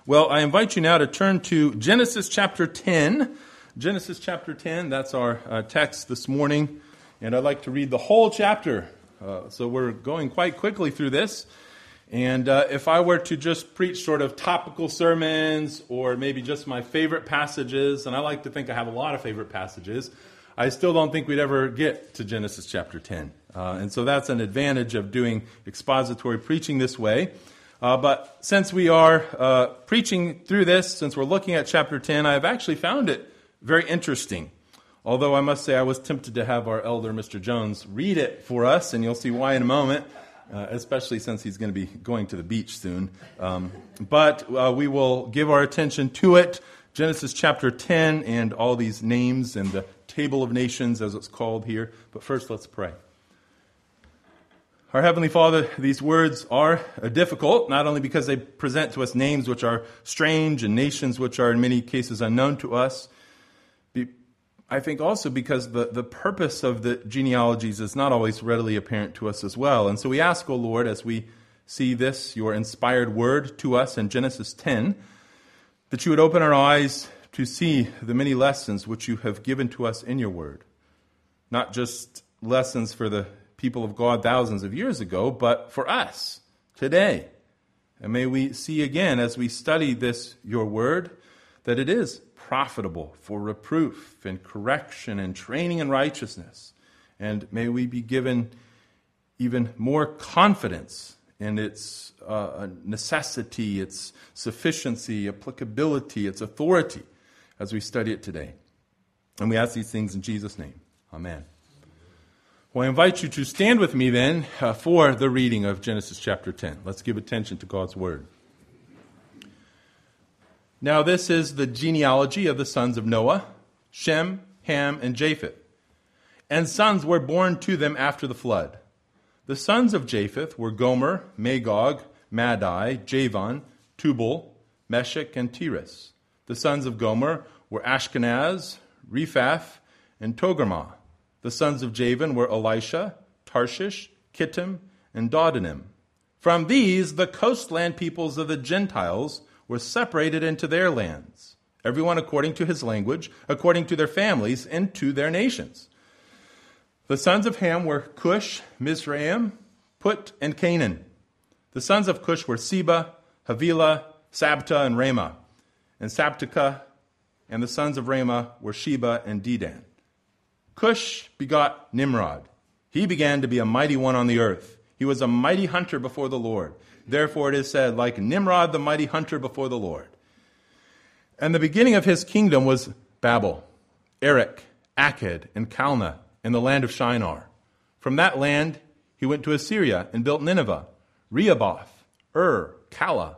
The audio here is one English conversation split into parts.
Well, I invite you now to turn to Genesis chapter 10. Genesis chapter 10, that's our text this morning. And I'd like to read the whole chapter. So we're going quite quickly through this. And if I were to just preach sort of topical sermons or maybe just my favorite passages, and I like to think I have a lot of favorite passages, I still don't think we'd ever get to Genesis chapter 10. And so that's an advantage of doing expository preaching this way. But since we are preaching through this, since we're looking at chapter 10, I've actually found it very interesting. Although I must say I was tempted to have our elder, Mr. Jones, read it for us, and you'll see why in a moment, especially since he's going to be going to the beach soon. But we will give our attention to it, Genesis chapter 10, and all these names and the table of nations, as it's called here. But first, let's pray. Our Heavenly Father, these words are difficult, not only because they present to us names which are strange and nations which are in many cases unknown to us. I think also because the purpose of the genealogies is not always readily apparent to us as well. And so we ask, O Lord, as we see this, your inspired word to us in Genesis 10, that you would open our eyes to see the many lessons which you have given to us in your word. Not just lessons for the people of God thousands of years ago, but for us today. And may we see again as we study this, your word, that it is profitable for reproof and correction and training in righteousness. And may we be given even more confidence in its necessity, its sufficiency, applicability, its authority as we study it today. And we ask these things in Jesus' name. Amen. Well, I invite you to stand with me then for the reading of Genesis chapter 10. Let's give attention to God's word. Now this is the genealogy of the sons of Noah, Shem, Ham, and Japheth. And sons were born to them after the flood. The sons of Japheth were Gomer, Magog, Madai, Javan, Tubal, Meshech, and Tiras. The sons of Gomer were Ashkenaz, Rephath, and Togarmah. The sons of Javan were Elisha, Tarshish, Kittim, and Dodanim. From these, the coastland peoples of the Gentiles were separated into their lands, everyone according to his language, according to their families, and to their nations. The sons of Ham were Cush, Mizraim, Put, and Canaan. The sons of Cush were Seba, Havilah, Sabta, and Ramah, and Sabteka, and the sons of Ramah were Sheba and Dedan. Cush begot Nimrod. He began to be a mighty one on the earth. He was a mighty hunter before the Lord. Therefore it is said, like Nimrod, the mighty hunter before the Lord. And the beginning of his kingdom was Babel, Erech, Akkad, and Calneh, in the land of Shinar. From that land he went to Assyria and built Nineveh, Rehoboth, Calah,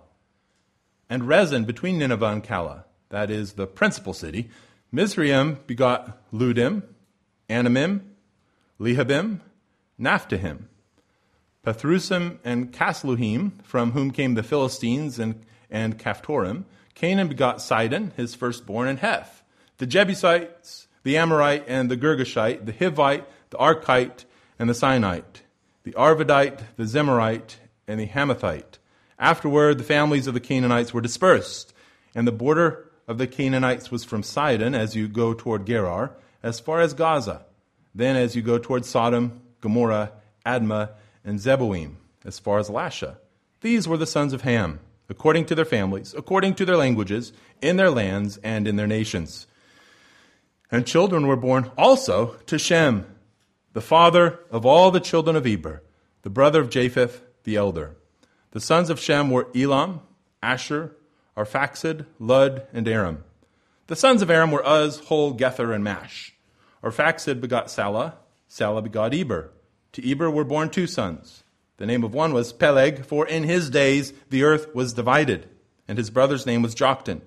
and Rezin between Nineveh and Calah, that is the principal city. Mizraim begot Ludim, Anamim, Lehabim, Naphtahim, Pathrusim, and Casluhim, from whom came the Philistines and Caphtorim. Canaan begot Sidon, his firstborn, and Heth. The Jebusites, the Amorite, and the Girgashite, the Hivite, the Archite, and the Sinite, the Arvadite, the Zemarite, and the Hamathite. Afterward, the families of the Canaanites were dispersed, and the border of the Canaanites was from Sidon, as you go toward Gerar, as far as Gaza. Then as you go toward Sodom, Gomorrah, Admah, and Zeboim, as far as Lasha. These were the sons of Ham, according to their families, according to their languages, in their lands and in their nations. And children were born also to Shem, the father of all the children of Eber, the brother of Japheth, the elder. The sons of Shem were Elam, Asher, Arphaxad, Lud, and Aram. The sons of Aram were Uz, Hol, Gether, and Mash. Arphaxad begot Salah. Salah begot Eber. To Eber were born two sons. The name of one was Peleg, for in his days the earth was divided, and his brother's name was Joktan.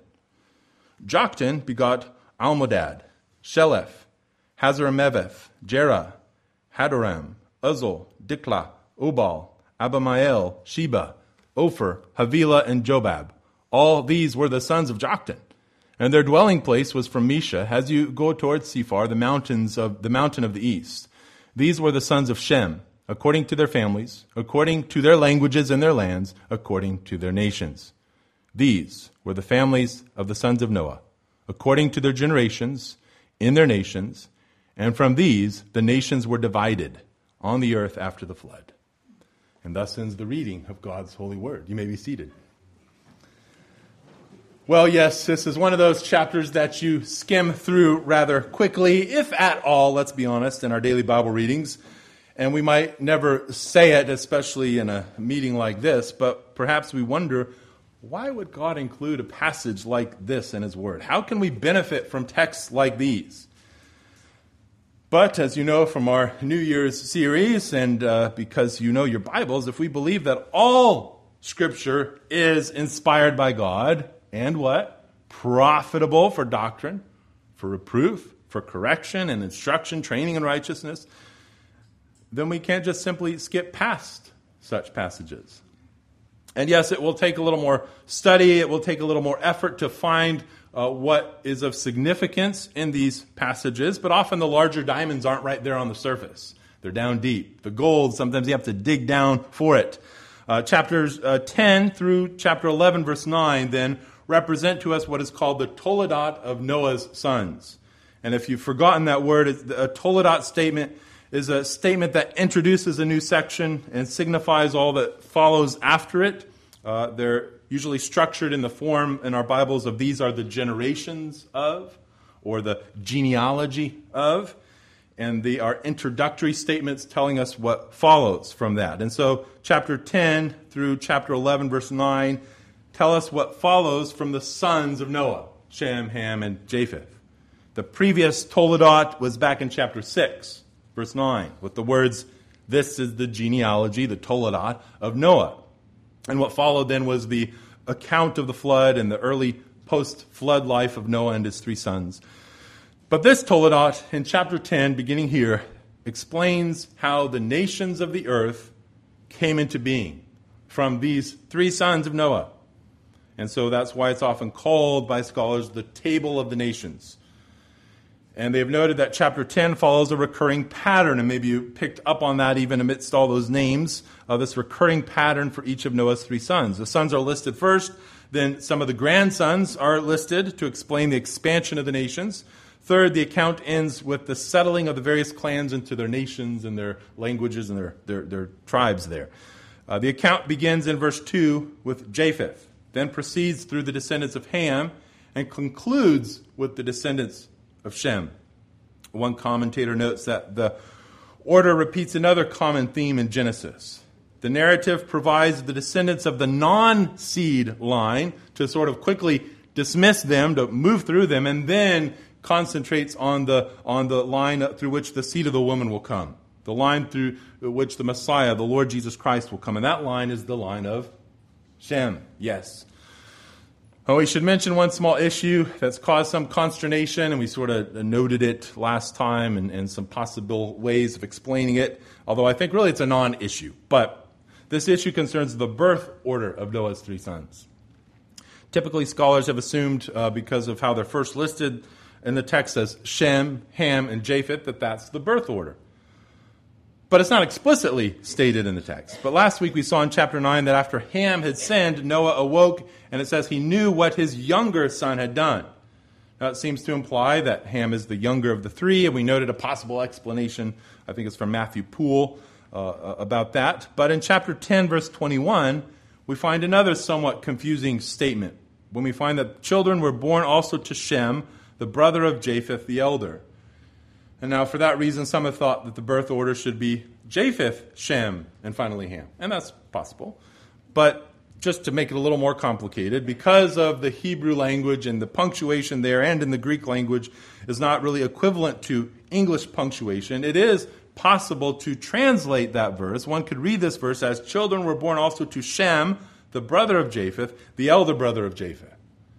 Joktan begot Almodad, Sheleph, Hazarmaveth, Jerah, Hadoram, Uzal, Diklah, Obal, Abamael, Sheba, Ophir, Havilah, and Jobab. All these were the sons of Joktan. And their dwelling place was from Mesha, as you go towards Sephar, the mountain of the east. These were the sons of Shem, according to their families, according to their languages and their lands, according to their nations. These were the families of the sons of Noah, according to their generations, in their nations, and from these the nations were divided on the earth after the flood. And thus ends the reading of God's holy word. You may be seated. Well, yes, this is one of those chapters that you skim through rather quickly, if at all, let's be honest, in our daily Bible readings. And we might never say it, especially in a meeting like this, but perhaps we wonder, why would God include a passage like this in His Word? How can we benefit from texts like these? But as you know from our New Year's series, and because you know your Bibles, if we believe that all Scripture is inspired by God, and what? Profitable for doctrine, for reproof, for correction and instruction, training in righteousness, then we can't just simply skip past such passages. And yes, it will take a little more study, it will take a little more effort to find what is of significance in these passages, but often the larger diamonds aren't right there on the surface. They're down deep. The gold, sometimes you have to dig down for it. Chapters 10 through chapter 11, verse 9, then, represent to us what is called the Toledot of Noah's sons. And if you've forgotten that word, a Toledot statement is a statement that introduces a new section and signifies all that follows after it. They're usually structured in the form in our Bibles of these are the generations of, or the genealogy of, and they are introductory statements telling us what follows from that. And so chapter 10 through chapter 11, verse 9, tell us what follows from the sons of Noah, Shem, Ham, and Japheth. The previous Toledot was back in chapter 6, verse 9, with the words, this is the genealogy, the Toledot of Noah. And what followed then was the account of the flood and the early post-flood life of Noah and his three sons. But this Toledot in chapter 10, beginning here, explains how the nations of the earth came into being from these three sons of Noah. And so that's why it's often called by scholars the Table of the Nations. And they've noted that chapter 10 follows a recurring pattern, and maybe you picked up on that even amidst all those names, this recurring pattern for each of Noah's three sons. The sons are listed first, then some of the grandsons are listed to explain the expansion of the nations. Third, the account ends with the settling of the various clans into their nations and their languages and their tribes there. The account begins in verse 2 with Japheth, then proceeds through the descendants of Ham, and concludes with the descendants of Shem. One commentator notes that the order repeats another common theme in Genesis. The narrative provides the descendants of the non-seed line to sort of quickly dismiss them, to move through them, and then concentrates on the line through which the seed of the woman will come. The line through which the Messiah, the Lord Jesus Christ, will come. And that line is the line of Shem. Yes. Oh, we should mention one small issue that's caused some consternation, and we sort of noted it last time and some possible ways of explaining it, although I think really it's a non-issue. But this issue concerns the birth order of Noah's three sons. Typically, scholars have assumed, because of how they're first listed in the text as Shem, Ham, and Japheth, that that's the birth order. But it's not explicitly stated in the text. But last week we saw in chapter 9 that after Ham had sinned, Noah awoke, and it says he knew what his younger son had done. Now it seems to imply that Ham is the younger of the three, and we noted a possible explanation, I think it's from Matthew Poole, about that. But in chapter 10, verse 21, we find another somewhat confusing statement, when we find that children were born also to Shem, the brother of Japheth the elder. And now, for that reason, some have thought that the birth order should be Japheth, Shem, and finally Ham. And that's possible. But just to make it a little more complicated, because of the Hebrew language and the punctuation there and in the Greek language is not really equivalent to English punctuation, it is possible to translate that verse. One could read this verse as, children were born also to Shem, the brother of Japheth, the elder brother of Japheth.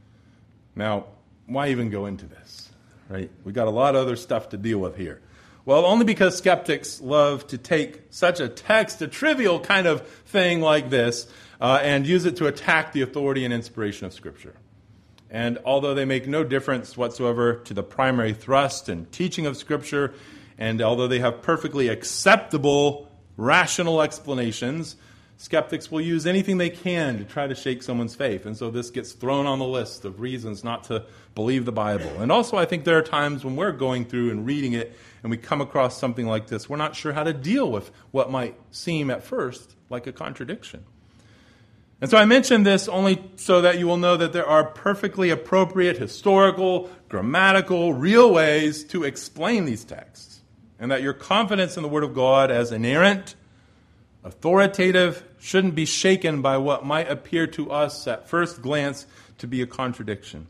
Now, why even go into this? Right? We got a lot of other stuff to deal with here. Well, only because skeptics love to take such a text, a trivial kind of thing like this, and use it to attack the authority and inspiration of Scripture. And although they make no difference whatsoever to the primary thrust and teaching of Scripture, and although they have perfectly acceptable, rational explanations, Skeptics will use anything they can to try to shake someone's faith. And so this gets thrown on the list of reasons not to believe the Bible. And also I think there are times when we're going through and reading it and we come across something like this, we're not sure how to deal with what might seem at first like a contradiction. And so I mention this only so that you will know that there are perfectly appropriate historical, grammatical, real ways to explain these texts. And that your confidence in the Word of God as inerrant, authoritative, shouldn't be shaken by what might appear to us at first glance to be a contradiction.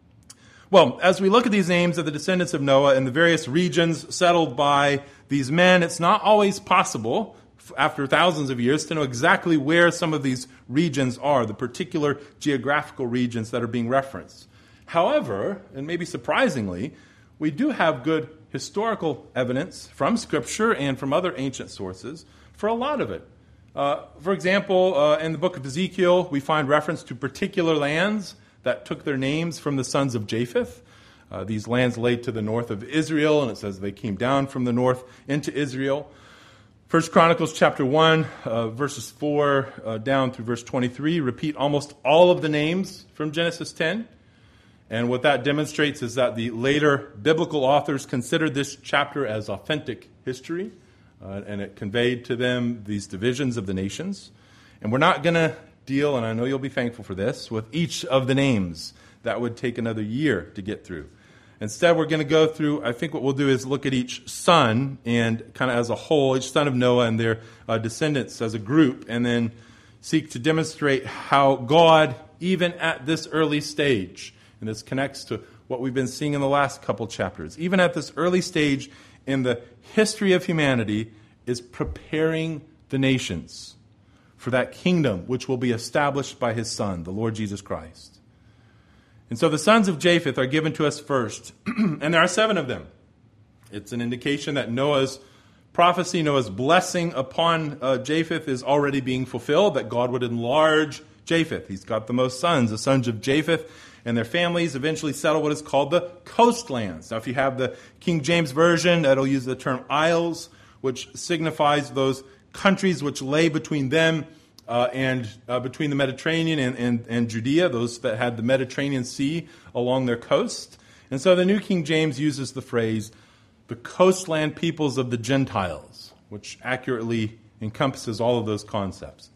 Well, as we look at these names of the descendants of Noah and the various regions settled by these men, it's not always possible, after thousands of years, to know exactly where some of these regions are, the particular geographical regions that are being referenced. However, and maybe surprisingly, we do have good historical evidence from Scripture and from other ancient sources for a lot of it. For example, in the book of Ezekiel, we find reference to particular lands that took their names from the sons of Japheth. These lands lay to the north of Israel, and it says they came down from the north into Israel. 1 Chronicles chapter 1, verses 4 down through verse 23, repeat almost all of the names from Genesis 10. And what that demonstrates is that the later biblical authors considered this chapter as authentic history. And it conveyed to them these divisions of the nations. And we're not going to deal, and I know you'll be thankful for this, with each of the names. That would take another year to get through. Instead, we're going to go through, I think what we'll do is look at each son and kind of as a whole, each son of Noah and their descendants as a group, and then seek to demonstrate how God, even at this early stage, and this connects to what we've been seeing in the last couple chapters, even at this early stage in the history of humanity, is preparing the nations for that kingdom which will be established by his Son, the Lord Jesus Christ. And so the sons of Japheth are given to us first, and there are 7 of them. It's an indication that Noah's prophecy, Noah's blessing upon Japheth is already being fulfilled, that God would enlarge Japheth. He's got the most sons. The sons of Japheth and their families eventually settle what is called the coastlands. Now, if you have the King James Version, that'll use the term isles, which signifies those countries which lay between them and between the Mediterranean and Judea, those that had the Mediterranean Sea along their coast. And so the New King James uses the phrase, the coastland peoples of the Gentiles, which accurately encompasses all of those concepts.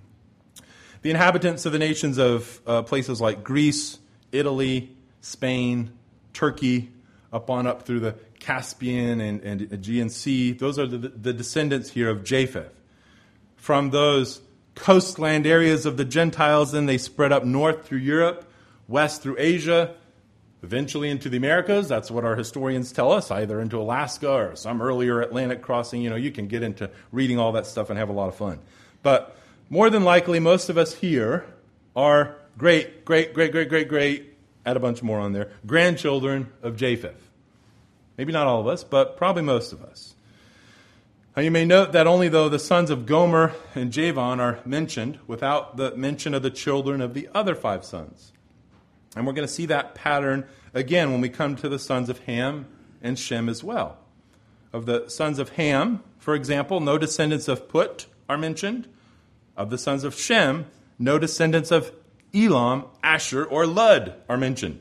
The inhabitants of the nations of places like Greece, Italy, Spain, Turkey, up through the Caspian and Aegean Sea, those are the descendants here of Japheth. From those coastland areas of the Gentiles, then they spread up north through Europe, west through Asia, eventually into the Americas. That's what our historians tell us, either into Alaska or some earlier Atlantic crossing. You can get into reading all that stuff and have a lot of fun. But more than likely, most of us here are great, add a bunch more on there, grandchildren of Japheth. Maybe not all of us, but probably most of us. Now you may note that only though the sons of Gomer and Javan are mentioned, without the mention of the children of the other 5 sons. And we're going to see that pattern again when we come to the sons of Ham and Shem as well. Of the sons of Ham, for example, no descendants of Put are mentioned. Of the sons of Shem, no descendants of Elam, Asher, or Lud are mentioned.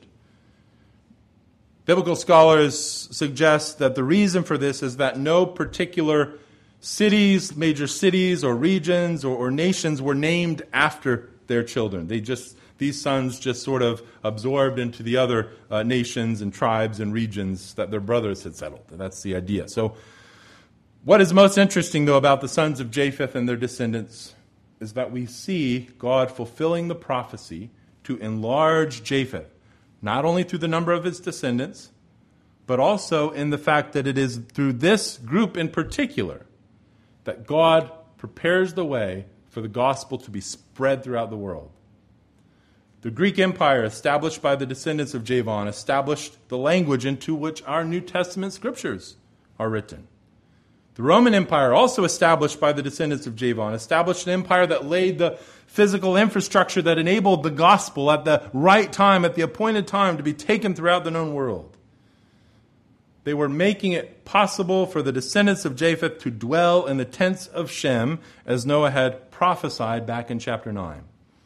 Biblical scholars suggest that the reason for this is that no particular cities, major cities or regions or nations were named after their children. These sons just sort of absorbed into the other nations and tribes and regions that their brothers had settled. That's the idea. So what is most interesting, though, about the sons of Japheth and their descendants is that we see God fulfilling the prophecy to enlarge Japheth, not only through the number of his descendants, but also in the fact that it is through this group in particular that God prepares the way for the gospel to be spread throughout the world. The Greek Empire, established by the descendants of Javan, established the language into which our New Testament scriptures are written. The Roman Empire, also established by the descendants of Javan, established an empire that laid the physical infrastructure that enabled the gospel at the right time, at the appointed time, to be taken throughout the known world. they were making it possible for the descendants of Japheth to dwell in the tents of Shem, as Noah had prophesied back in chapter 9.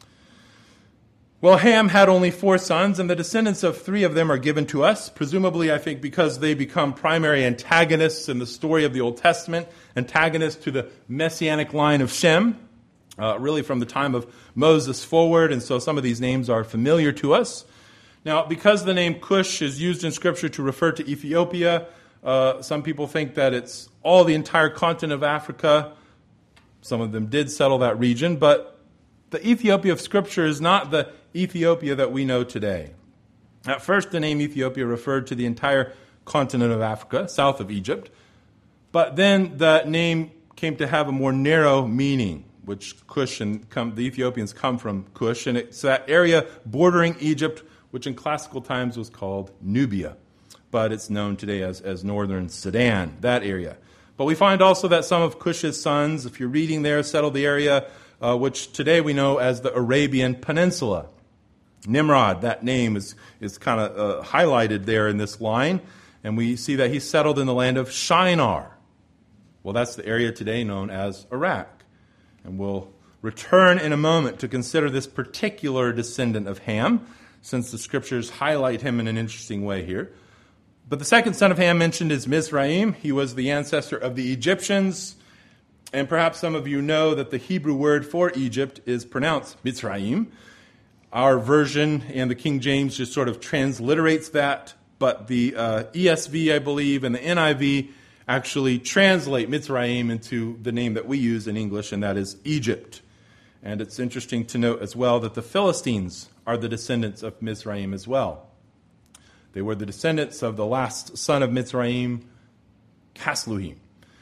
Well, Ham had only 4 sons, and the descendants of 3 of them are given to us, presumably, I think, because they become primary antagonists in the story of the Old Testament, antagonists to the messianic line of Shem, really from the time of Moses forward, and so some of these names are familiar to us. Now, because the name Cush is used in Scripture to refer to Ethiopia, some people think that it's all the entire continent of Africa. Some of them did settle that region, but the Ethiopia of Scripture is not the Ethiopia that we know today. At first, the name Ethiopia referred to the entire continent of Africa, south of Egypt. But then the name came to have a more narrow meaning, which Cush and the Ethiopians come from Cush, and it's that area bordering Egypt, which in classical times was called Nubia. But it's known today as northern Sudan, that area. But we find also that some of Cush's sons, if you're reading there, settled the area which today we know as the Arabian Peninsula. Nimrod, that name is kind of highlighted there in this line, and we see that he settled in the land of Shinar. Well, that's the area today known as Iraq. And we'll return in a moment to consider this particular descendant of Ham, since the Scriptures highlight him in an interesting way here. But the second son of Ham mentioned is Mizraim. He was the ancestor of the Egyptians, and perhaps some of you know that the Hebrew word for Egypt is pronounced Mitzrayim. Our version and the King James just sort of transliterates that, but the ESV, I believe, and the NIV actually translate Mitzrayim into the name that we use in English, and that is Egypt. And it's interesting to note as well that the Philistines are the descendants of Mizraim as well. They were the descendants of the last son of Mitzrayim, Casluhim.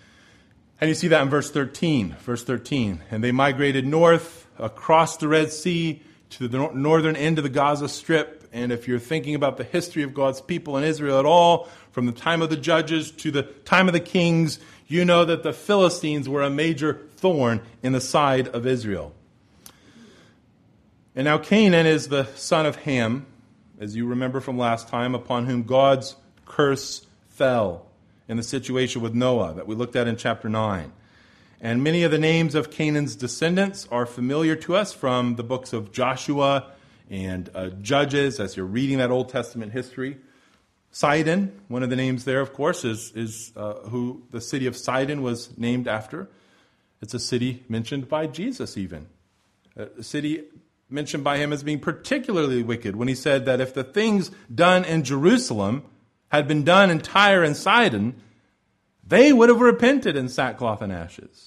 And you see that in verse 13. Verse 13. And they migrated north across the Red Sea to the northern end of the Gaza Strip. And if you're thinking about the history of God's people in Israel at all, from the time of the judges to the time of the kings, you know that the Philistines were a major thorn in the side of Israel. And now Canaan is the son of Ham, as you remember from last time, upon whom God's curse fell in the situation with Noah that we looked at in chapter 9. And many of the names of Canaan's descendants are familiar to us from the books of Joshua and Judges, as you're reading that Old Testament history. Sidon, one of the names there, of course, is who the city of Sidon was named after. It's a city mentioned by Jesus even. A city mentioned by him as being particularly wicked when he said that if the things done in Jerusalem had been done in Tyre and Sidon, they would have repented in sackcloth and ashes.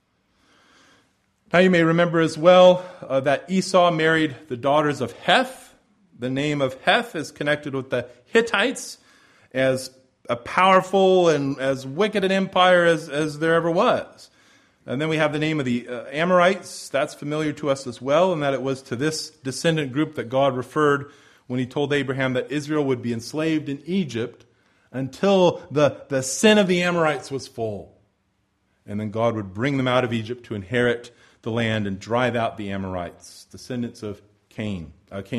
Now you may remember as well that Esau married the daughters of Heth. The name of Heth is connected with the Hittites as a powerful and as wicked an empire as there ever was. And then we have the name of the Amorites. That's familiar to us as well, and that it was to this descendant group that God referred when he told Abraham that Israel would be enslaved in Egypt until the sin of the Amorites was full. And then God would bring them out of Egypt to inherit the land and drive out the Amorites, descendants of Canaan.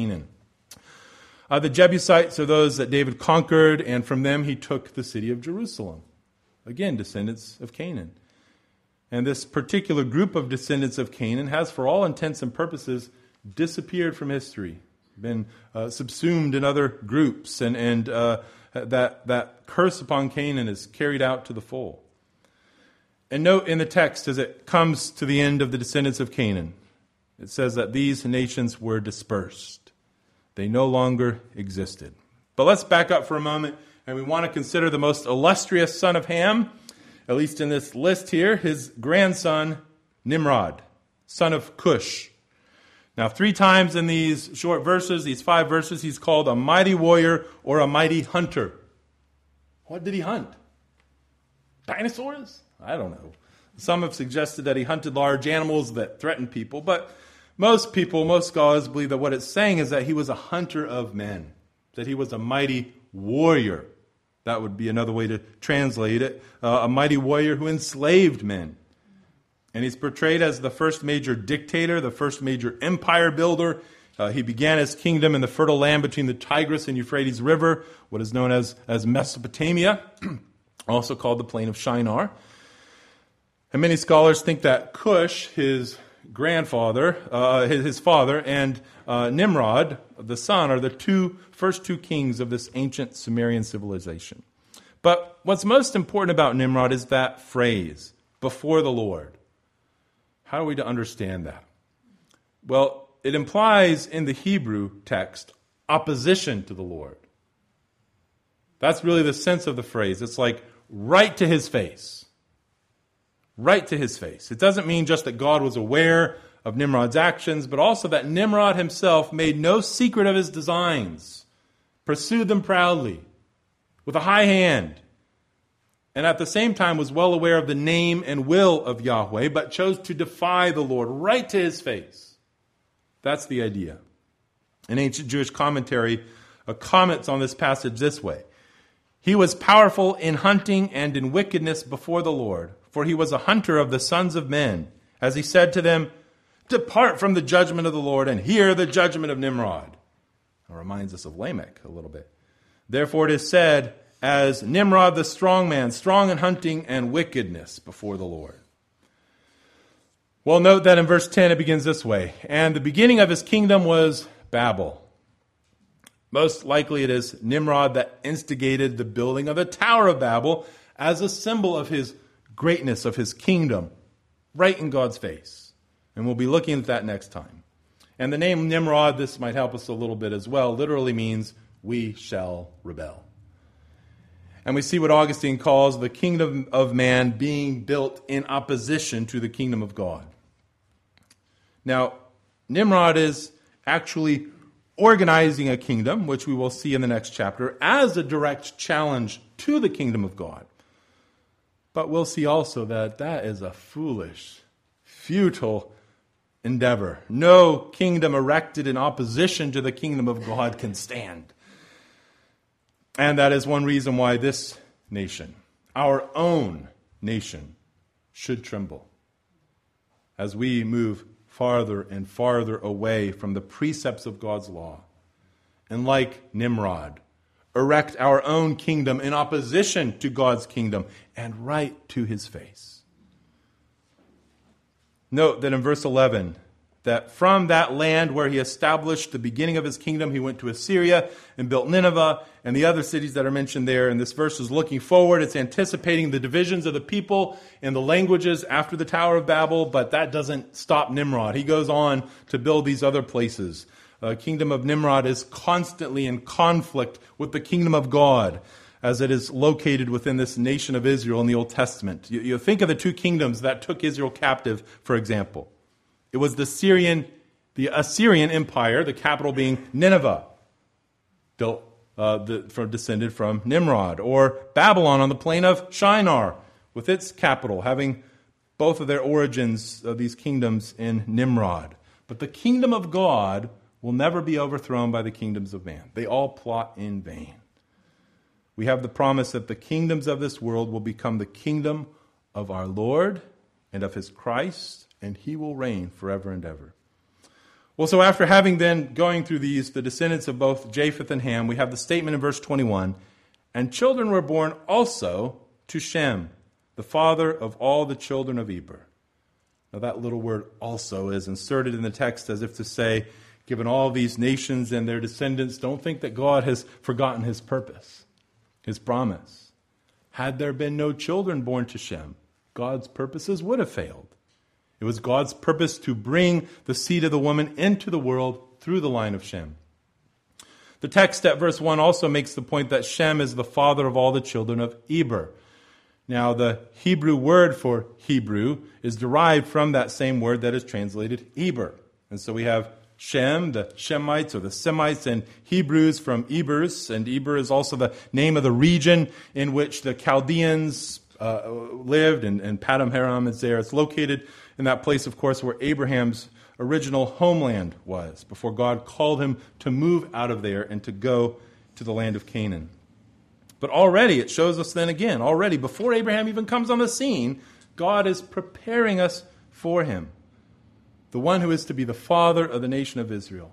The Jebusites are those that David conquered, and from them he took the city of Jerusalem. Again, descendants of Canaan. And this particular group of descendants of Canaan has, for all intents and purposes, disappeared from history, been subsumed in other groups, and that curse upon Canaan is carried out to the full. And note in the text, as it comes to the end of the descendants of Canaan, it says that these nations were dispersed. They no longer existed. But let's back up for a moment, and we want to consider the most illustrious son of Ham, at least in this list here, his grandson, Nimrod, son of Cush. Now, 3 times in these short verses, these 5 verses, he's called a mighty warrior or a mighty hunter. What did he hunt? Dinosaurs? I don't know. Some have suggested that he hunted large animals that threatened people, but most scholars believe that what it's saying is that he was a hunter of men, that he was a mighty warrior. That would be another way to translate it. A mighty warrior who enslaved men. And he's portrayed as the first major dictator, the first major empire builder He began his kingdom in the fertile land between the Tigris and Euphrates River, what is known as Mesopotamia, also called the plain of Shinar. And many scholars think that Cush, his grandfather, his father, and Nimrod, the son, are the first two kings of this ancient Sumerian civilization. But what's most important about Nimrod is that phrase, before the Lord. How are we to understand that? Well, it implies in the Hebrew text opposition to the Lord. That's really the sense of the phrase. It's like right to his face. Right to his face. It doesn't mean just that God was aware of Nimrod's actions, but also that Nimrod himself made no secret of his designs, pursued them proudly, with a high hand, and at the same time was well aware of the name and will of Yahweh, but chose to defy the Lord right to his face. That's the idea. An ancient Jewish commentary comments on this passage this way. He was powerful in hunting and in wickedness before the Lord, for he was a hunter of the sons of men, as he said to them, "Depart from the judgment of the Lord and hear the judgment of Nimrod." It reminds us of Lamech a little bit. Therefore it is said, as Nimrod the strong man, strong in hunting and wickedness before the Lord. Well, note that in verse 10 it begins this way. And the beginning of his kingdom was Babel. Most likely it is Nimrod that instigated the building of the Tower of Babel as a symbol of his greatness, of his kingdom, right in God's face. And we'll be looking at that next time. And the name Nimrod, this might help us a little bit as well, literally means we shall rebel. And we see what Augustine calls the kingdom of man being built in opposition to the kingdom of God. Now, Nimrod is actually organizing a kingdom, which we will see in the next chapter, as a direct challenge to the kingdom of God. But we'll see also that that is a foolish, futile endeavor. No kingdom erected in opposition to the kingdom of God can stand. And that is one reason why this nation, our own nation, should tremble as we move farther and farther away from the precepts of God's law. And like Nimrod, erect our own kingdom in opposition to God's kingdom and right to his face. Note that in verse 11, that from that land where he established the beginning of his kingdom, he went to Assyria and built Nineveh and the other cities that are mentioned there. And this verse is looking forward. It's anticipating the divisions of the people and the languages after the Tower of Babel, but that doesn't stop Nimrod. He goes on to build these other places. The kingdom of Nimrod is constantly in conflict with the kingdom of God as it is located within this nation of Israel in the Old Testament. You think of the two kingdoms that took Israel captive, for example. It was the Assyrian Empire, the capital being Nineveh, descended from Nimrod, or Babylon on the plain of Shinar, with its capital having both of their origins of these kingdoms in Nimrod. But the kingdom of God will never be overthrown by the kingdoms of man. They all plot in vain. We have the promise that the kingdoms of this world will become the kingdom of our Lord and of his Christ, and he will reign forever and ever. Well, so after having then going through these, the descendants of both Japheth and Ham, we have the statement in verse 21, and children were born also to Shem, the father of all the children of Eber. Now that little word also is inserted in the text as if to say, given all these nations and their descendants, don't think that God has forgotten his purpose, his promise. Had there been no children born to Shem, God's purposes would have failed. It was God's purpose to bring the seed of the woman into the world through the line of Shem. The text at verse 1 also makes the point that Shem is the father of all the children of Eber. Now, the Hebrew word for Hebrew is derived from that same word that is translated Eber. And so we have Shem, the Shemites or the Semites, and Hebrews from Ebers. And Eber is also the name of the region in which the Chaldeans lived, and Padam Haram is there. It's located in that place, of course, where Abraham's original homeland was, before God called him to move out of there and to go to the land of Canaan. But already, it shows us then again, already, before Abraham even comes on the scene, God is preparing us for him. The one who is to be the father of the nation of Israel.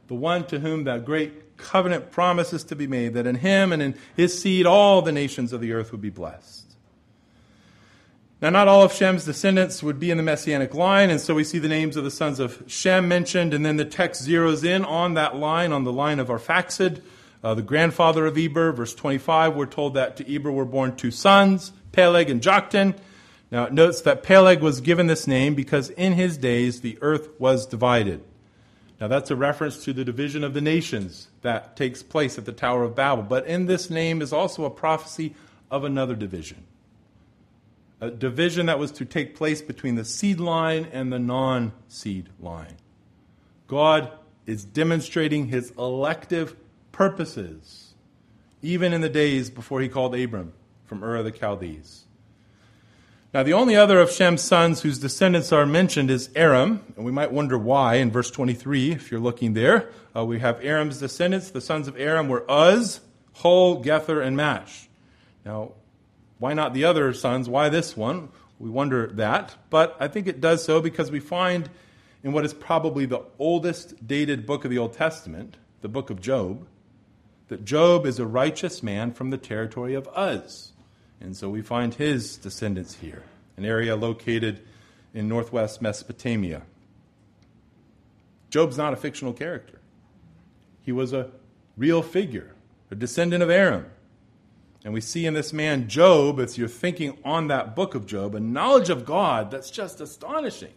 the one to whom that great covenant promise is to be made, that in him and in his seed all the nations of the earth would be blessed. Now, not all of Shem's descendants would be in the Messianic line, and so we see the names of the sons of Shem mentioned, and then the text zeroes in on that line, on the line of Arphaxad, the grandfather of Eber. Verse 25, we're told that to Eber were born 2 sons, Peleg and Joktan. Now, it notes that Peleg was given this name because in his days the earth was divided. Now, that's a reference to the division of the nations that takes place at the Tower of Babel. But in this name is also a prophecy of another division. A division that was to take place between the seed line and the non-seed line. God is demonstrating his elective purposes, even in the days before he called Abram from Ur of the Chaldees. Now, the only other of Shem's sons whose descendants are mentioned is Aram, and we might wonder why in verse 23, if you're looking there. We have Aram's descendants. The sons of Aram were Uz, Hul, Gether, and Mash. Now, why not the other sons? Why this one? We wonder that. But I think it does so because we find in what is probably the oldest dated book of the Old Testament, the book of Job, that Job is a righteous man from the territory of Uz. And so we find his descendants here, an area located in northwest Mesopotamia. Job's not a fictional character. He was a real figure, a descendant of Aram. And we see in this man, Job, as you're thinking on that book of Job, a knowledge of God that's just astonishing.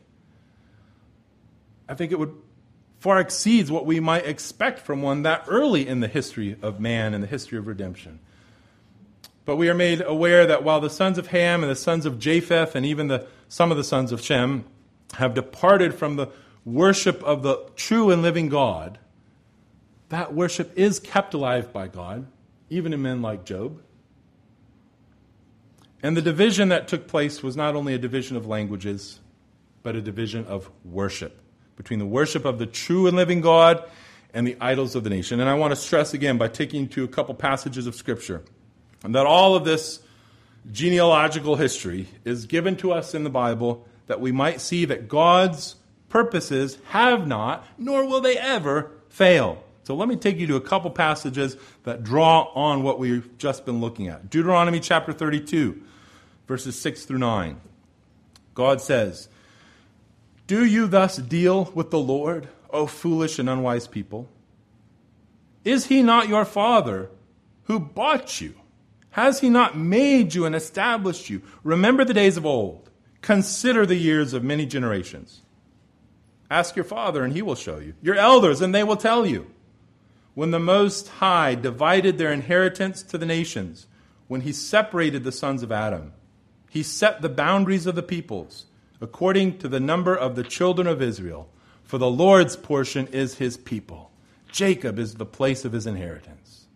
I think it would far exceeds what we might expect from one that early in the history of man and the history of redemption. But we are made aware that while the sons of Ham and the sons of Japheth and even some of the sons of Shem have departed from the worship of the true and living God, that worship is kept alive by God, even in men like Job. And the division that took place was not only a division of languages, but a division of worship, between the worship of the true and living God and the idols of the nation. And I want to stress again by taking you to a couple passages of Scripture, and that all of this genealogical history is given to us in the Bible that we might see that God's purposes have not, nor will they ever, fail. So let me take you to a couple passages that draw on what we've just been looking at. Deuteronomy chapter 32, verses 6 through 9. God says, "Do you thus deal with the Lord, O foolish and unwise people? Is he not your father who bought you? Has he not made you and established you? Remember the days of old. Consider the years of many generations. Ask your father, and he will show you. Your elders, and they will tell you. When the Most High divided their inheritance to the nations, when he separated the sons of Adam, he set the boundaries of the peoples according to the number of the children of Israel. For the Lord's portion is his people. Jacob is the place of his inheritance."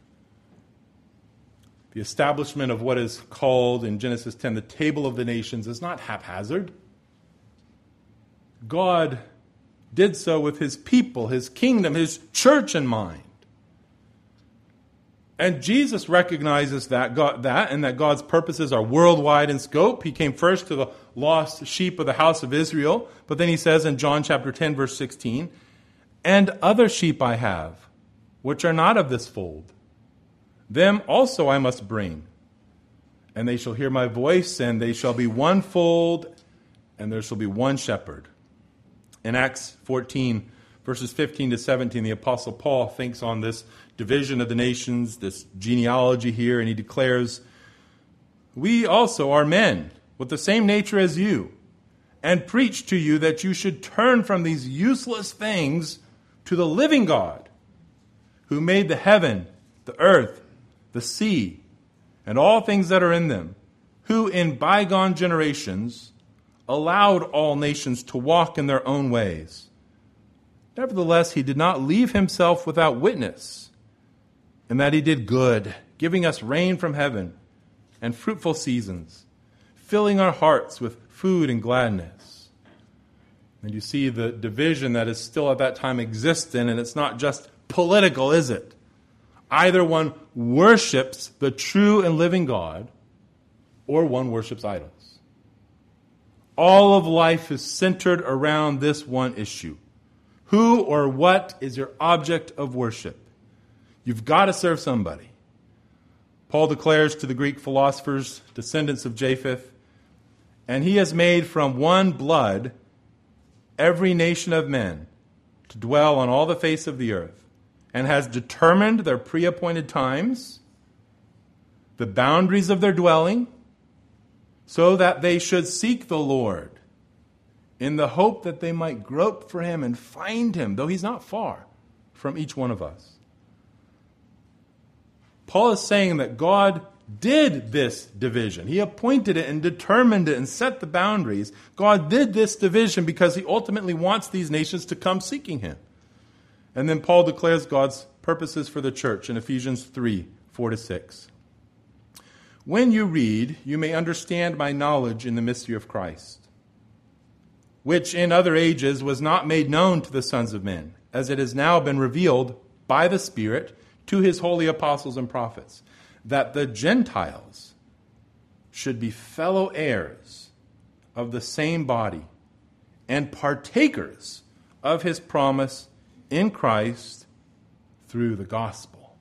The establishment of what is called in Genesis 10 the table of the nations is not haphazard. God did so with his people, his kingdom, his church in mind. And Jesus recognizes that and that God's purposes are worldwide in scope. He came first to the lost sheep of the house of Israel, but then he says in John chapter 10, verse 16, "And other sheep I have, which are not of this fold. Them also I must bring, and they shall hear my voice, and they shall be one fold, and there shall be one shepherd." In Acts 14, verses 15 to 17, the Apostle Paul thinks on this division of the nations, this genealogy here, and he declares, "We also are men with the same nature as you, and preach to you that you should turn from these useless things to the living God, who made the heaven, the earth, the sea, and all things that are in them, who in bygone generations allowed all nations to walk in their own ways. Nevertheless, he did not leave himself without witness, in that he did good, giving us rain from heaven and fruitful seasons, filling our hearts with food and gladness." And you see the division that is still at that time existent, and it's not just political, is it? Either one worships the true and living God, or one worships idols. All of life is centered around this one issue. Who or what is your object of worship? You've got to serve somebody. Paul declares to the Greek philosophers, descendants of Japheth, and he has made from one blood every nation of men to dwell on all the face of the earth, and has determined their pre-appointed times, the boundaries of their dwelling, so that they should seek the Lord in the hope that they might grope for him and find him, though he's not far from each one of us. Paul is saying that God did this division. He appointed it and determined it and set the boundaries. God did this division because he ultimately wants these nations to come seeking him. And then Paul declares God's purposes for the church in Ephesians 3, 4-6. When you read, you may understand my knowledge in the mystery of Christ, which in other ages was not made known to the sons of men, as it has now been revealed by the Spirit to his holy apostles and prophets, that the Gentiles should be fellow heirs of the same body and partakers of his promise in Christ through the gospel.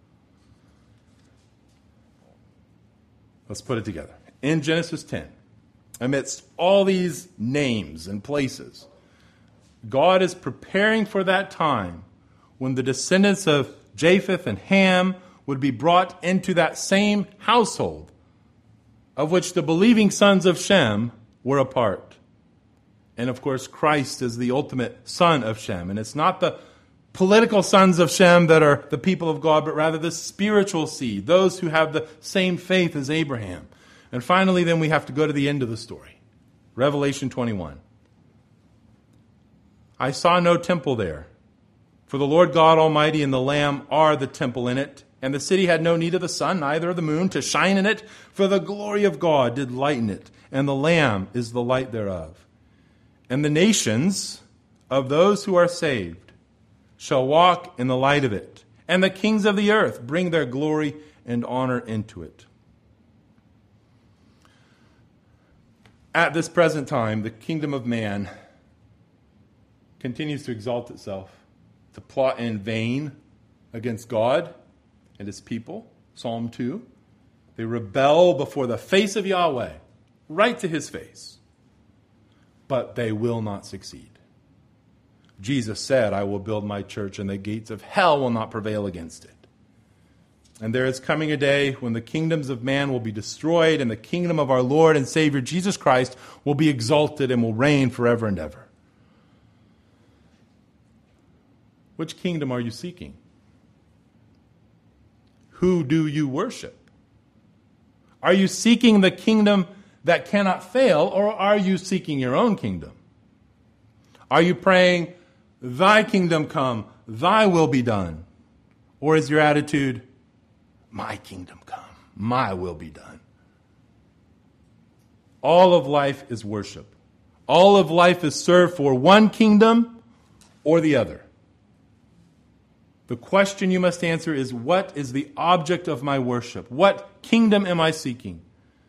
Let's put it together. In Genesis 10, amidst all these names and places, God is preparing for that time when the descendants of Japheth and Ham would be brought into that same household of which the believing sons of Shem were a part. And of course, Christ is the ultimate son of Shem. And it's not the political sons of Shem that are the people of God, but rather the spiritual seed, those who have the same faith as Abraham. And finally, then we have to go to the end of the story. Revelation 21. I saw no temple there, for the Lord God Almighty and the Lamb are the temple in it, and the city had no need of the sun, neither of the moon, to shine in it, for the glory of God did lighten it, and the Lamb is the light thereof. And the nations of those who are saved shall walk in the light of it, and the kings of the earth bring their glory and honor into it. At this present time, the kingdom of man continues to exalt itself, to plot in vain against God and his people. Psalm 2. They rebel before the face of Yahweh, right to his face. But they will not succeed. Jesus said, I will build my church, and the gates of hell will not prevail against it. And there is coming a day when the kingdoms of man will be destroyed, and the kingdom of our Lord and Savior Jesus Christ will be exalted and will reign forever and ever. Which kingdom are you seeking? Who do you worship? Are you seeking the kingdom that cannot fail, or are you seeking your own kingdom? Are you praying, thy kingdom come, thy will be done? Or is your attitude, my kingdom come, my will be done? All of life is worship. All of life is served for one kingdom or the other. The question you must answer is, what is the object of my worship? What kingdom am I seeking?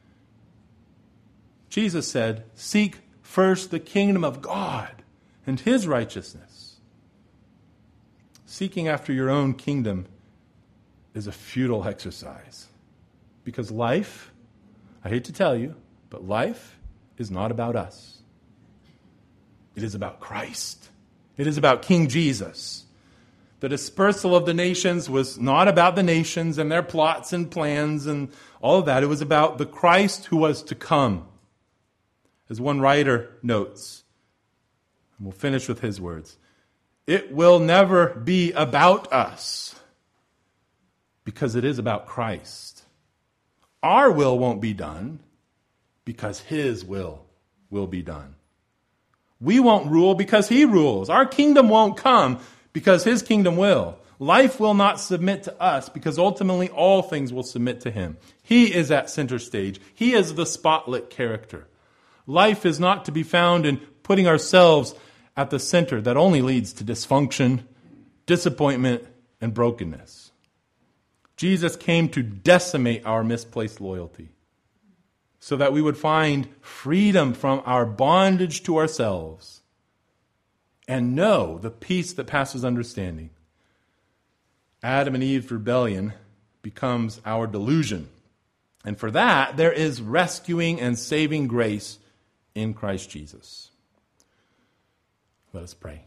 Jesus said, seek first the kingdom of God and his righteousness. Seeking after your own kingdom is a futile exercise. Because life, I hate to tell you, but life is not about us. It is about Christ. It is about King Jesus. The dispersal of the nations was not about the nations and their plots and plans and all of that. It was about the Christ who was to come. As one writer notes, and we'll finish with his words, it will never be about us because it is about Christ. Our will won't be done because his will be done. We won't rule because he rules. Our kingdom won't come because his kingdom will. Life will not submit to us because ultimately all things will submit to him. He is at center stage. He is the spotlit character. Life is not to be found in putting ourselves at the center. That only leads to dysfunction, disappointment, and brokenness. Jesus came to decimate our misplaced loyalty so that we would find freedom from our bondage to ourselves and know the peace that passes understanding. Adam and Eve's rebellion becomes our delusion. And for that, there is rescuing and saving grace in Christ Jesus. Let us pray.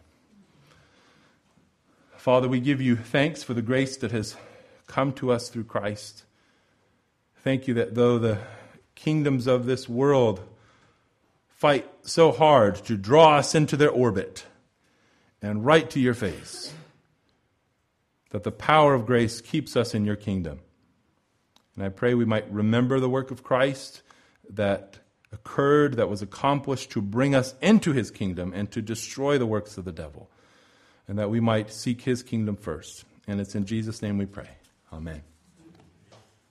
Father, we give you thanks for the grace that has come to us through Christ. Thank you that though the kingdoms of this world fight so hard to draw us into their orbit and right to your face, that the power of grace keeps us in your kingdom. And I pray we might remember the work of Christ that occurred, that was accomplished to bring us into his kingdom and to destroy the works of the devil, and that we might seek his kingdom first. And it's in Jesus' name we pray. Amen.